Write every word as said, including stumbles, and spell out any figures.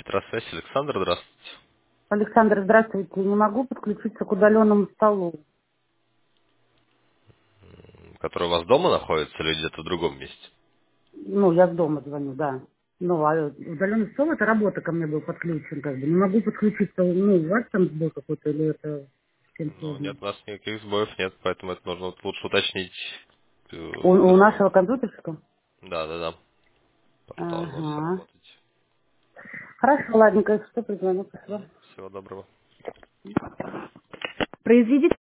Петросвязь, Александр, здравствуйте. Александр, здравствуйте. Не могу подключиться к удаленному столу. М, Который у вас дома находится или где-то в другом месте? Ну, я с дома звоню, да. Ну, а удаленный стол — это работа ко мне был подключен, как бы. Не могу подключиться, ну, у вас там сбой какой-то, или это совсем Ну, сложно? нет, у нас никаких сбоев нет, поэтому это нужно вот лучше уточнить. э, У, у с- нашего компьютерского? Да, да, да. Портал у нас все Ага. работать. Хорошо, ладненько, если что, призвоню, спасибо. Мгм. Всего доброго. Произведите